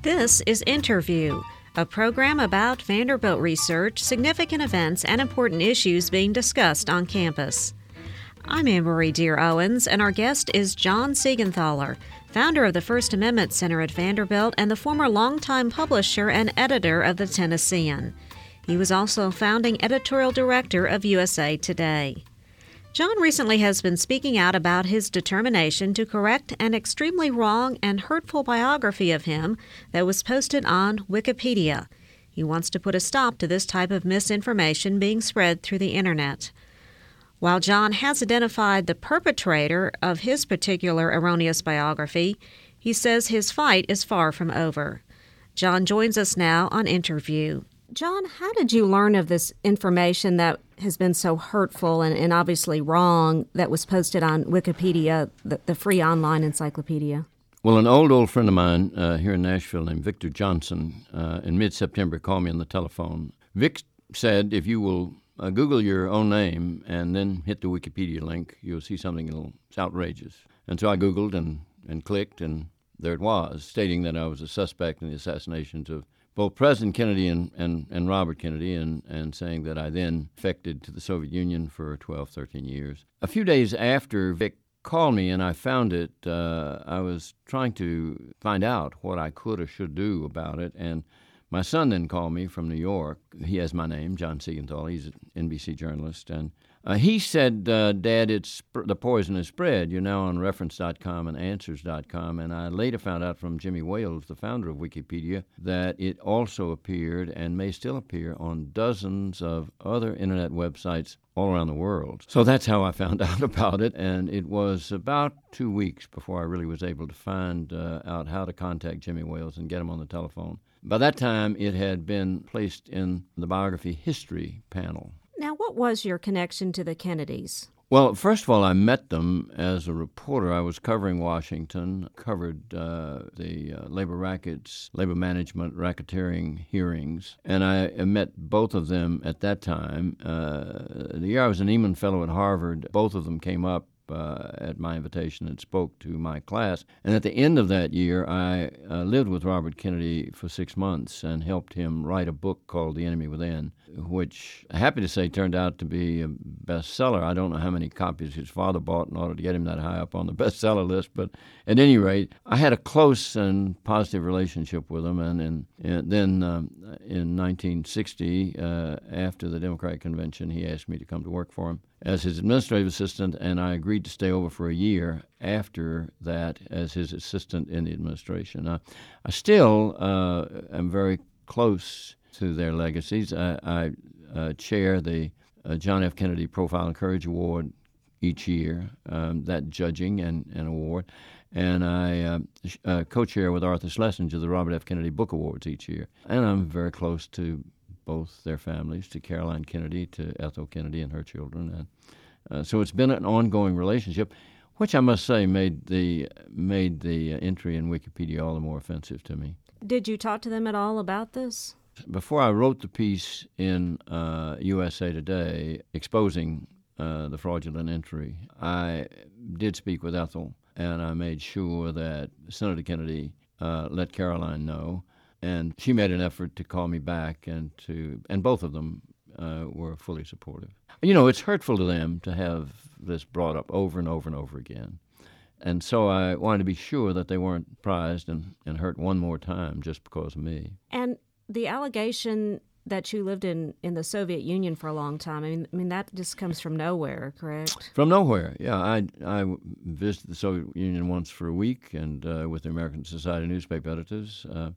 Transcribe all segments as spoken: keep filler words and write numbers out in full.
This is Interview, a program about Vanderbilt research, significant events, and important issues being discussed on campus. I'm Anne-Marie Deer-Owens, and our guest is John Siegenthaler, founder of the First Amendment Center at Vanderbilt and the former longtime publisher and editor of the Tennessean. He was also founding editorial director of U S A Today. John recently has been speaking out about his determination to correct an extremely wrong and hurtful biography of him that was posted on Wikipedia. He wants to put a stop to this type of misinformation being spread through the internet. While John has identified the perpetrator of his particular erroneous biography, he says his fight is far from over. John joins us now on Interview. John, how did you learn of this information that has been so hurtful and, and obviously wrong that was posted on Wikipedia, the, the free online encyclopedia? Well, an old, old friend of mine uh, here in Nashville named Victor Johnson uh, in mid-September called me on the telephone. Vic said, if you will uh, Google your own name and then hit the Wikipedia link, you'll see something that's outrageous. And so I Googled and, and clicked, and there it was, stating that I was a suspect in the assassinations of both President Kennedy and, and, and Robert Kennedy, and, and saying that I then defected to the Soviet Union for twelve, thirteen years. A few days after Vic called me and I found it, uh, I was trying to find out what I could or should do about it, and my son then called me from New York. He has my name, John Siegenthaler. He's an N B C journalist, and uh, he said, uh, Dad, it's the poison is spread. You're now on reference dot com and answers dot com. And I later found out from Jimmy Wales, the founder of Wikipedia, that it also appeared and may still appear on dozens of other internet websites all around the world. So that's how I found out about it, and it was about two weeks before I really was able to find uh, out how to contact Jimmy Wales and get him on the telephone. By that time, it had been placed in the biography history panel. Now, what was your connection to the Kennedys? Well, first of all, I met them as a reporter. I was covering Washington, covered uh, the uh, labor rackets, labor management, racketeering hearings, and I met both of them at that time. Uh, the year I was an Eman Fellow at Harvard, both of them came up Uh, at my invitation and spoke to my class. And at the end of that year, I uh, lived with Robert Kennedy for six months and helped him write a book called The Enemy Within, which, I'm happy to say, turned out to be a bestseller. I don't know how many copies his father bought in order to get him that high up on the bestseller list, but at any rate, I had a close and positive relationship with him. And, and, and then um, in nineteen sixty, uh, after the Democratic Convention, he asked me to come to work for him as his administrative assistant, and I agreed to stay over for a year after that as his assistant in the administration. Uh, I still uh, am very close to their legacies. I, I uh, chair the uh, John F. Kennedy Profile and Courage Award each year, um, that judging and, and award, and I uh, uh, co-chair with Arthur Schlesinger the Robert F. Kennedy Book Awards each year. And I'm very close to both their families, to Caroline Kennedy, to Ethel Kennedy and her children. And uh, so it's been an ongoing relationship, which I must say made the made the entry in Wikipedia all the more offensive to me. Did you talk to them at all about this? Before I wrote the piece in uh, U S A Today exposing uh, the fraudulent entry, I did speak with Ethel, and I made sure that Senator Kennedy uh, let Caroline know. And she made an effort to call me back, and to and both of them uh, were fully supportive. You know, it's hurtful to them to have this brought up over and over and over again. And so I wanted to be sure that they weren't surprised and, and hurt one more time just because of me. And the allegation that you lived in, in the Soviet Union for a long time, I mean, I mean that just comes from nowhere, correct? From nowhere, yeah. I, I visited the Soviet Union once for a week and uh, with the American Society of Newspaper Editors. Uh,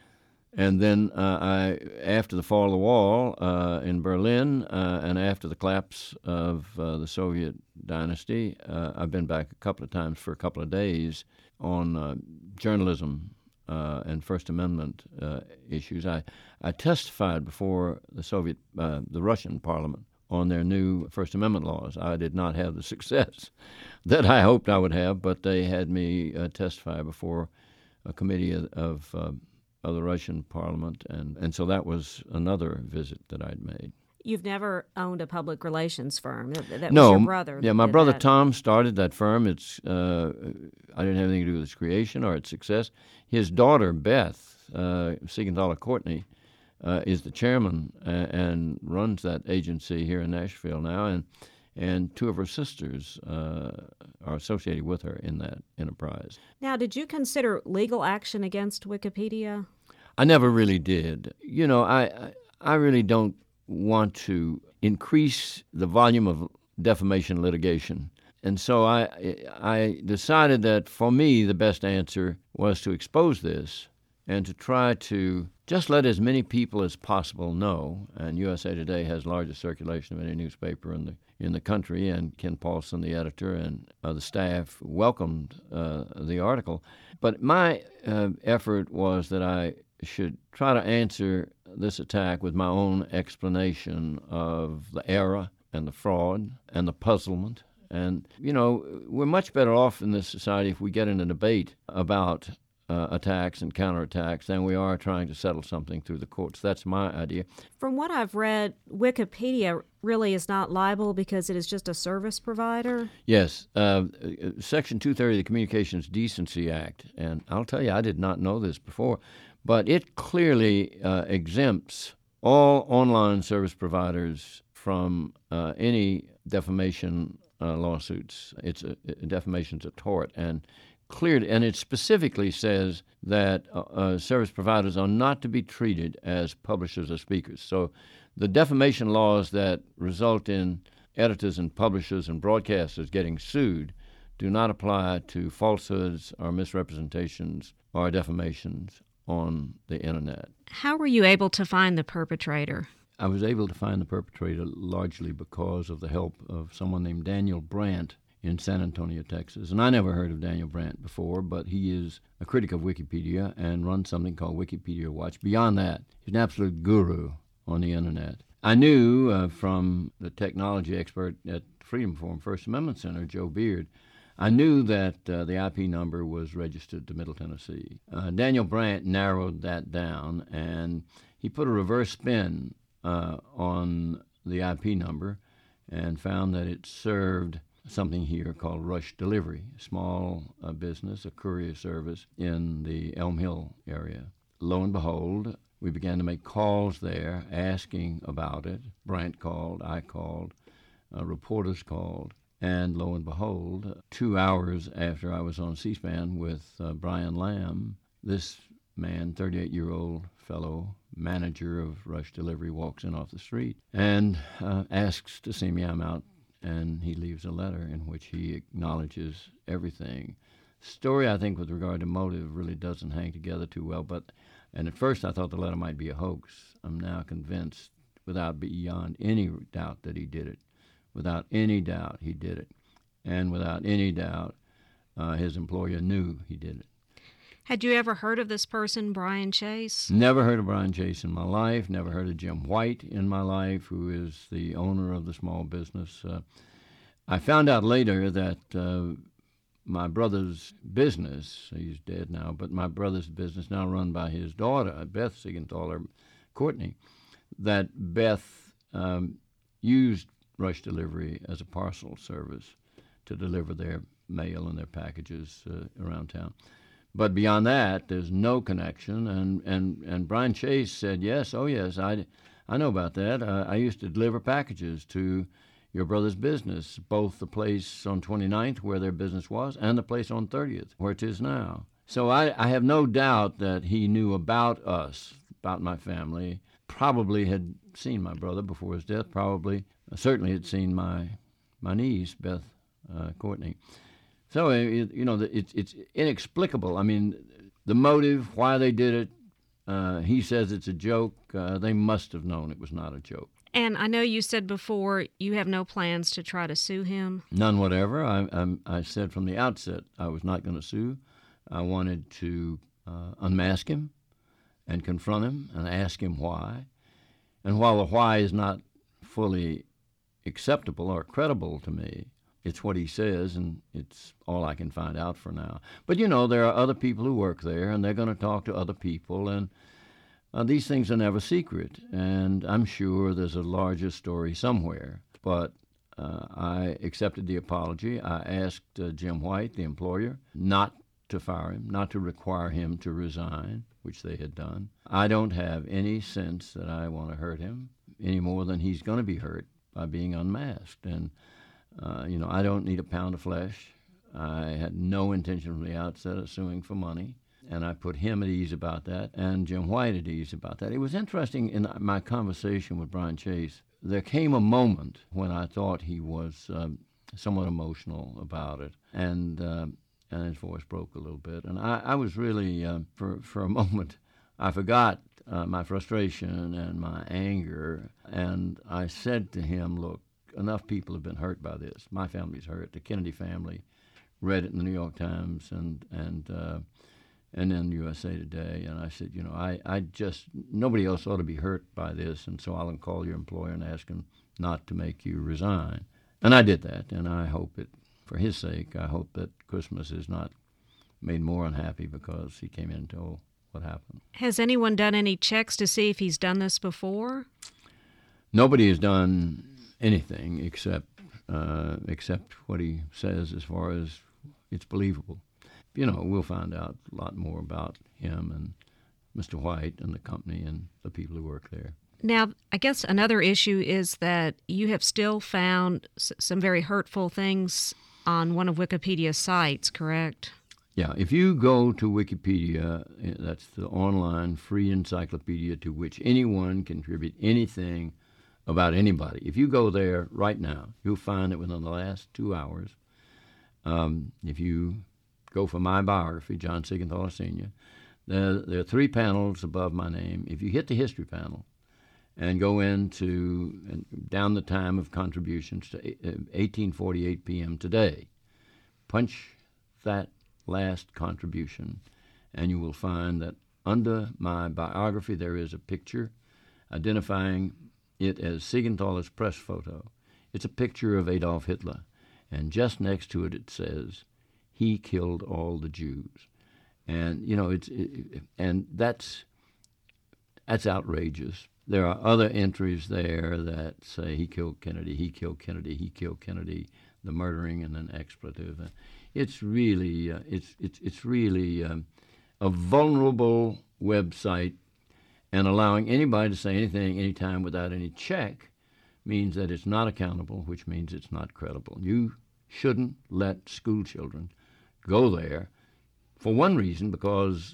And then uh, I, after the fall of the wall uh, in Berlin uh, and after the collapse of uh, the Soviet dynasty, uh, I've been back a couple of times for a couple of days on uh, journalism uh, and First Amendment uh, issues. I, I testified before the Soviet, uh, the Russian Parliament on their new First Amendment laws. I did not have the success that I hoped I would have, but they had me uh, testify before a committee of, of uh, of the Russian Parliament, and, and so that was another visit that I'd made. You've never owned a public relations firm. That, that no, was your brother. Yeah, my did brother that. Tom started that firm. It's uh, I didn't have anything to do with its creation or its success. His daughter, Beth, uh, Siegenthaler Courtney, uh, is the chairman and, and runs that agency here in Nashville now, and and two of her sisters uh, are associated with her in that enterprise. Now, did you consider legal action against Wikipedia? I never really did. You know, I, I, I really don't want to increase the volume of defamation litigation. And so I, I decided that for me the best answer was to expose this and to try to just let as many people as possible know. And U S A Today has the largest circulation of any newspaper in the in the country, and Ken Paulson, the editor, and uh, the staff welcomed uh, the article. But my uh, effort was that I should try to answer this attack with my own explanation of the error and the fraud and the puzzlement. And, you know, we're much better off in this society if we get in a debate about uh, attacks and counterattacks than we are trying to settle something through the courts. That's my idea. From what I've read, Wikipedia really is not liable because it is just a service provider? Yes. Uh, Section two thirty of the Communications Decency Act, and I'll tell you, I did not know this before, but it clearly uh, exempts all online service providers from uh, any defamation uh, lawsuits. It's a, defamation's a tort, and cleared, and it specifically says that uh, uh, service providers are not to be treated as publishers or speakers. So the defamation laws that result in editors and publishers and broadcasters getting sued do not apply to falsehoods or misrepresentations or defamations on the Internet. How were you able to find the perpetrator? I was able to find the perpetrator largely because of the help of someone named Daniel Brandt in San Antonio, Texas. And I never heard of Daniel Brandt before, but he is a critic of Wikipedia and runs something called Wikipedia Watch. Beyond that, he's an absolute guru on the Internet. I knew uh, from the technology expert at Freedom Forum First Amendment Center, Joe Beard, I knew that uh, the I P number was registered to Middle Tennessee. Uh, Daniel Brandt narrowed that down, and he put a reverse spin uh, on the I P number and found that it served something here called Rush Delivery, a small uh, business, a courier service in the Elm Hill area. Lo and behold, we began to make calls there asking about it. Brandt called, I called, uh, reporters called, and lo and behold, two hours after I was on C-SPAN with uh, Brian Lamb, this man, thirty-eight-year-old fellow, manager of Rush Delivery, walks in off the street and uh, asks to see me. I'm out, and he leaves a letter in which he acknowledges everything. Story, I think, with regard to motive really doesn't hang together too well, but and at first I thought the letter might be a hoax. I'm now convinced, without beyond any doubt, that he did it. Without any doubt, he did it. And without any doubt, uh, his employer knew he did it. Had you ever heard of this person, Brian Chase? Never heard of Brian Chase in my life. Never heard of Jim White in my life, who is the owner of the small business. Uh, I found out later that uh, my brother's business, he's dead now, but my brother's business, now run by his daughter, Beth Siegenthaler Courtney, that Beth um, used Rush Delivery as a parcel service to deliver their mail and their packages uh, around town. But beyond that, there's no connection. And, and, and Brian Chase said, yes, oh yes, I, I know about that. Uh, I used to deliver packages to your brother's business, both the place on twenty-ninth where their business was and the place on thirtieth where it is now. So I, I have no doubt that he knew about us, about my family, probably had seen my brother before his death, probably, uh, certainly had seen my, my niece, Beth uh, Courtney. So, it, you know, it's it's inexplicable. I mean, the motive, why they did it, uh, he says it's a joke. Uh, they must have known it was not a joke. And I know you said before you have no plans to try to sue him. None whatever. I, I, I said from the outset I was not going to sue. I wanted to uh, unmask him and confront him and ask him why. And while the why is not fully acceptable or credible to me, it's what he says, and it's all I can find out for now. But, you know, there are other people who work there, and they're going to talk to other people, and uh, these things are never secret. And I'm sure there's a larger story somewhere. But uh, I accepted the apology. I asked uh, Jim White, the employer, not to fire him, not to require him to resign. which they had done. I don't have any sense that I want to hurt him any more than he's going to be hurt by being unmasked. And, uh, you know, I don't need a pound of flesh. I had no intention from the outset of suing for money. And I put him at ease about that and Jim White at ease about that. It was interesting in my conversation with Brian Chase. There came a moment when I thought he was um, somewhat emotional about it, and uh, and his voice broke a little bit. And I, I was really, uh, for, for a moment, I forgot uh, my frustration and my anger, and I said to him, look, enough people have been hurt by this. My family's hurt. The Kennedy family read it in the New York Times and, and uh, and then U S A Today, and I said, you know, I, I just, nobody else ought to be hurt by this, and so I'll call your employer and ask him not to make you resign. And I did that, and I hope it, for his sake, I hope that Christmas is not made more unhappy because he came in and told what happened. Has anyone done any checks to see if he's done this before? Nobody has done anything except uh, except what he says as far as it's believable. You know, we'll find out a lot more about him and Mister White and the company and the people who work there. Now, I guess another issue is that you have still found s- some very hurtful things on one of Wikipedia's sites, correct? Yeah, if you go to Wikipedia, that's the online free encyclopedia to which anyone can contribute anything about anybody. If you go there right now, you'll find that within the last two hours, um, if you go for my biography, John Siegenthaler Senior, there, there are three panels above my name. If you hit the history panel and go into and down the time of contributions to eighteen forty-eight p.m. today, punch that last contribution, and you will find that under my biography there is a picture identifying it as Siegenthaler's press photo. It's a picture of Adolf Hitler, and just next to it it says, "He killed all the Jews." And you know, it's it, and that's that's outrageous. There are other entries there that say he killed Kennedy, he killed Kennedy, he killed Kennedy, the murdering and an expletive. It's really uh, it's it's it's really um, a vulnerable website, and allowing anybody to say anything anytime without any check means that it's not accountable, which means it's not credible. You shouldn't let school children go there for one reason, because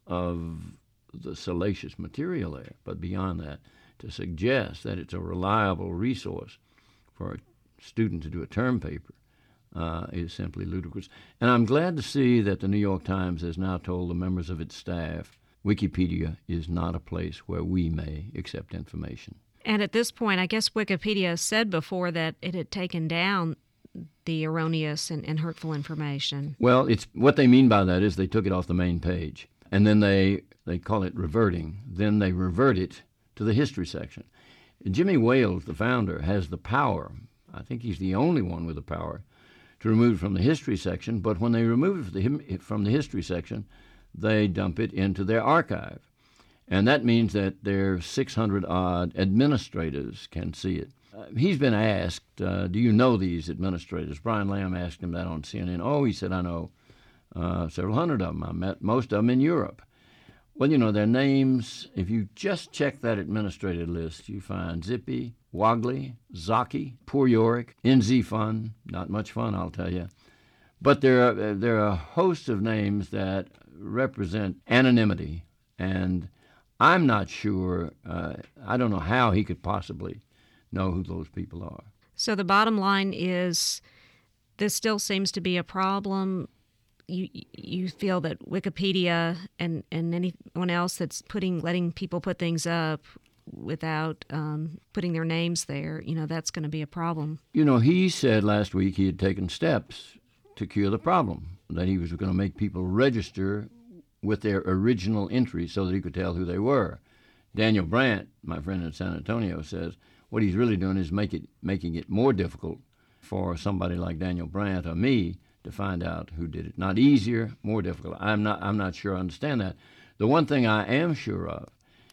of the salacious material there, but beyond that, to suggest that it's a reliable resource for a student to do a term paper uh, is simply ludicrous. And I'm glad to see that the New York Times has now told the members of its staff Wikipedia is not a place where we may accept information. And at this point, I guess Wikipedia said before that it had taken down the erroneous and, and hurtful information. Well, it's what they mean by that is they took it off the main page, and then they, they call it reverting. Then they revert it to the history section. Jimmy Wales, the founder, has the power, I think he's the only one with the power, to remove it from the history section, but when they remove it from the, from the history section, they dump it into their archive. And that means that their six hundred odd administrators can see it. Uh, he's been asked, uh, do you know these administrators? Brian Lamb asked him that on C N N. Oh, he said, I know uh, several hundred of them. I met most of them in Europe. Well, you know, their names, if you just check that administrative list, you find Zippy, Wogley, Zaki, Poor Yorick, N Z Fun, not much fun, I'll tell you. But there are, there are a host of names that represent anonymity, and I'm not sure, uh, I don't know how he could possibly know who those people are. So the bottom line is this still seems to be a problem. You you feel that Wikipedia and, and anyone else that's putting letting people put things up without um, putting their names there, you know, that's going to be a problem. You know, he said last week he had taken steps to cure the problem, that he was going to make people register with their original entries so that he could tell who they were. Daniel Brandt, my friend in San Antonio, says what he's really doing is make it making it more difficult for somebody like Daniel Brandt or me to find out who did it. Not easier, more difficult. I'm not I'm not sure I understand that. The one thing I am sure of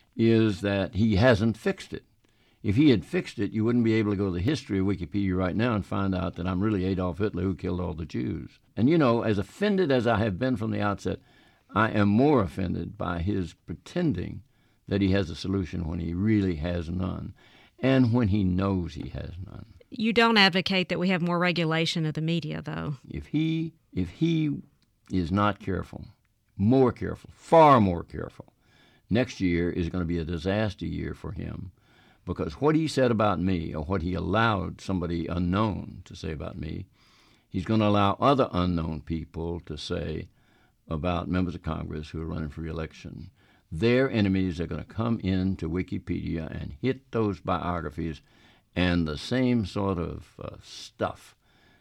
is that he hasn't fixed it. If he had fixed it, you wouldn't be able to go to the history of Wikipedia right now and find out that I'm really Adolf Hitler who killed all the Jews. And you know, as offended as I have been from the outset, I am more offended by his pretending that he has a solution when he really has none, and when he knows he has none. You don't advocate that we have more regulation of the media, though. If he, if he is not careful, more careful, far more careful, next year is going to be a disaster year for him, because what he said about me, or what he allowed somebody unknown to say about me, he's going to allow other unknown people to say about members of Congress who are running for re-election. Their enemies are going to come into Wikipedia and hit those biographies, and the same sort of uh, stuff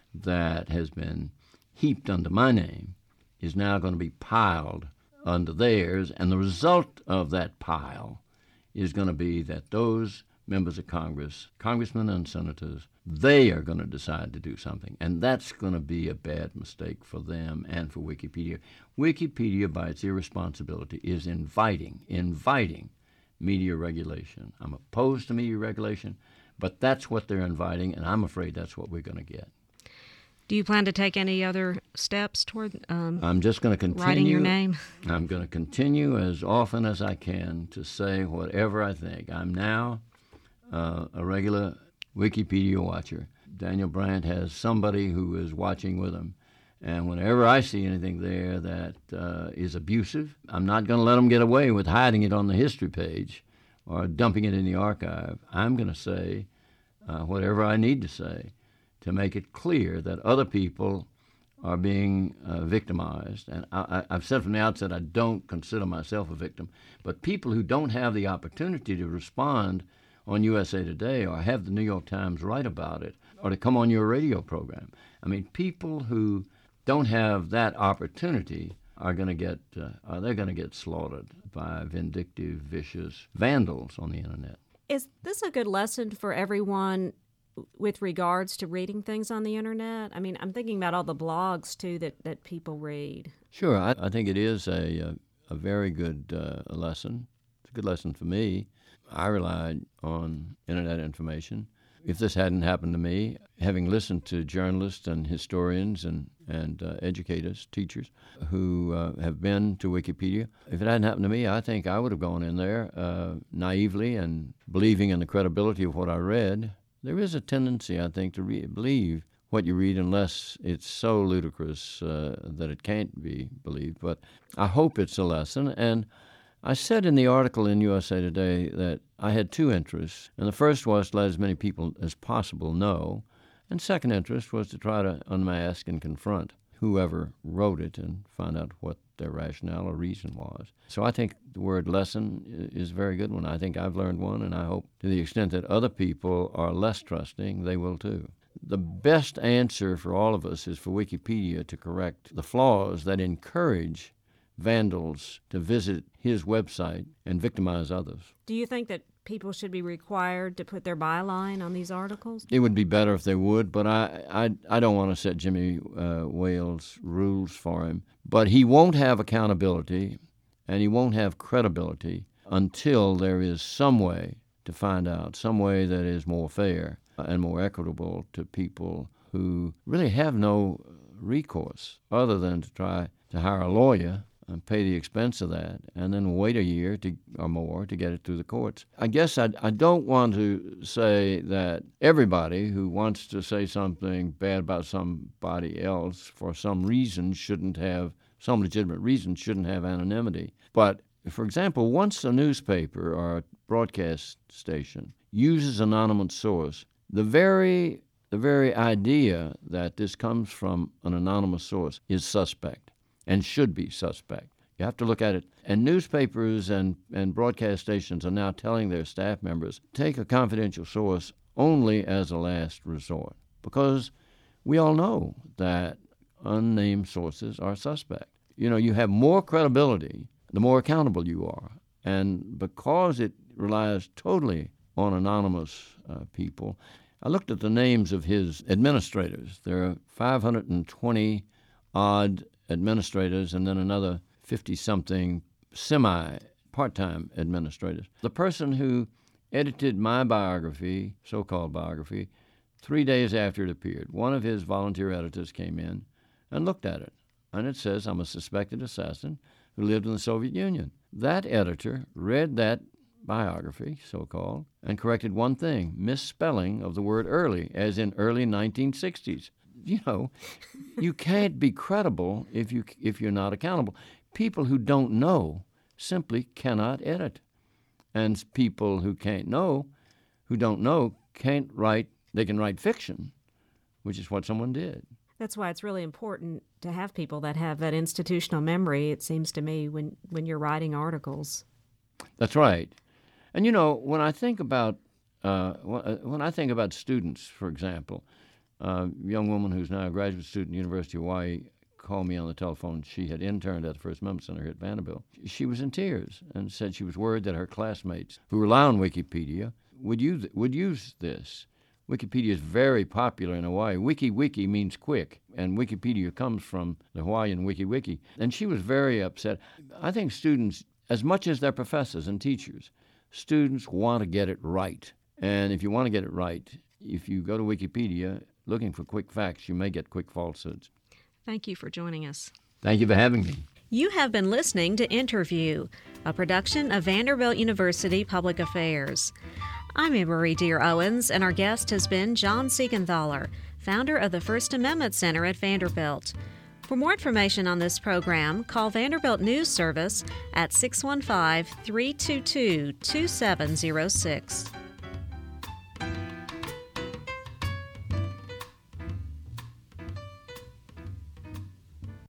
that has been heaped under my name is now going to be piled under theirs, and the result of that pile is going to be that those members of Congress, congressmen and senators, they are going to decide to do something, and that's going to be a bad mistake for them and for Wikipedia. Wikipedia, by its irresponsibility, is inviting, inviting media regulation. I'm opposed to media regulation, but that's what they're inviting, and I'm afraid that's what we're going to get. Do you plan to take any other steps toward um, I'm just going to continue writing your name? I'm going to continue as often as I can to say whatever I think. I'm now uh, a regular Wikipedia watcher. Daniel Brandt has somebody who is watching with him, and whenever I see anything there that uh, is abusive, I'm not going to let them get away with hiding it on the history page or dumping it in the archive. I'm going to say uh, whatever I need to say to make it clear that other people are being uh, victimized. And I, I, I've said from the outset I don't consider myself a victim, but people who don't have the opportunity to respond on U S A Today or have the New York Times write about it or to come on your radio program. I mean, people who don't have that opportunity are going to get, uh, they're going to get slaughtered by vindictive, vicious vandals on the internet. Is this a good lesson for everyone with regards to reading things on the internet? I mean, I'm thinking about all the blogs, too, that, that people read. Sure. I, I think it is a, a, a very good uh, lesson. It's a good lesson for me. I relied on internet information. If this hadn't happened to me, having listened to journalists and historians and, and uh, educators, teachers, who uh, have been to Wikipedia, if it hadn't happened to me, I think I would have gone in there uh, naively and believing in the credibility of what I read. There is a tendency, I think, to re- believe what you read unless it's so ludicrous uh, that it can't be believed. But I hope it's a lesson. And I said in the article in U S A Today that I had two interests, and the first was to let as many people as possible know, and second interest was to try to unmask and confront whoever wrote it and find out what their rationale or reason was. So I think the word lesson is a very good one. I think I've learned one, and I hope to the extent that other people are less trusting, they will too. The best answer for all of us is for Wikipedia to correct the flaws that encourage vandals to visit his website and victimize others. Do you think that people should be required to put their byline on these articles? It would be better if they would, but I I, I don't want to set Jimmy uh, Wales rules for him. But he won't have accountability and he won't have credibility until there is some way to find out, some way that is more fair and more equitable to people who really have no recourse other than to try to hire a lawyer and pay the expense of that, and then wait a year to, or more to get it through the courts. I guess I, I don't want to say that everybody who wants to say something bad about somebody else for some reason shouldn't have, some legitimate reason shouldn't have anonymity. But, for example, once a newspaper or a broadcast station uses an anonymous source, the very, the very idea that this comes from an anonymous source is suspect. And should be suspect. You have to look at it. And newspapers and, and broadcast stations are now telling their staff members, take a confidential source only as a last resort. Because we all know that unnamed sources are suspect. You know, you have more credibility the more accountable you are. And because it relies totally on anonymous uh, people, I looked at the names of his administrators. There are five hundred twenty odd administrators and then another fifty-something semi-part-time administrators. The person who edited my biography, so-called biography, three days after it appeared, one of his volunteer editors came in and looked at it. And it says I'm a suspected assassin who lived in the Soviet Union. That editor read that biography, so-called, and corrected one thing, misspelling of the word early, as in early nineteen sixties. You know, you can't be credible if, you, if you're not accountable. People who don't know simply cannot edit. And people who can't know, who don't know, can't write, they can write fiction, which is what someone did. That's why it's really important to have people that have that institutional memory, it seems to me, when, when you're writing articles. That's right. And, you know, when I think about uh, when I think about students, for example, uh, a young woman who's now a graduate student at the University of Hawaii called me on the telephone. She had interned at the First Amendment Center here at Vanderbilt. She was in tears and said she was worried that her classmates who rely on Wikipedia would use, would use this. Wikipedia is very popular in Hawaii. Wiki wiki means quick, and Wikipedia comes from the Hawaiian wiki wiki. And she was very upset. I think students, as much as their professors and teachers, students want to get it right. And if you want to get it right, if you go to Wikipedia looking for quick facts, you may get quick falsehoods. Thank you for joining us. Thank you for having me. You have been listening to Interview, a production of Vanderbilt University Public Affairs. I'm Anne-Marie Dear Owens, and our guest has been John Siegenthaler, founder of the First Amendment Center at Vanderbilt. For more information on this program, call Vanderbilt News Service at six one five, three two two, two seven zero six.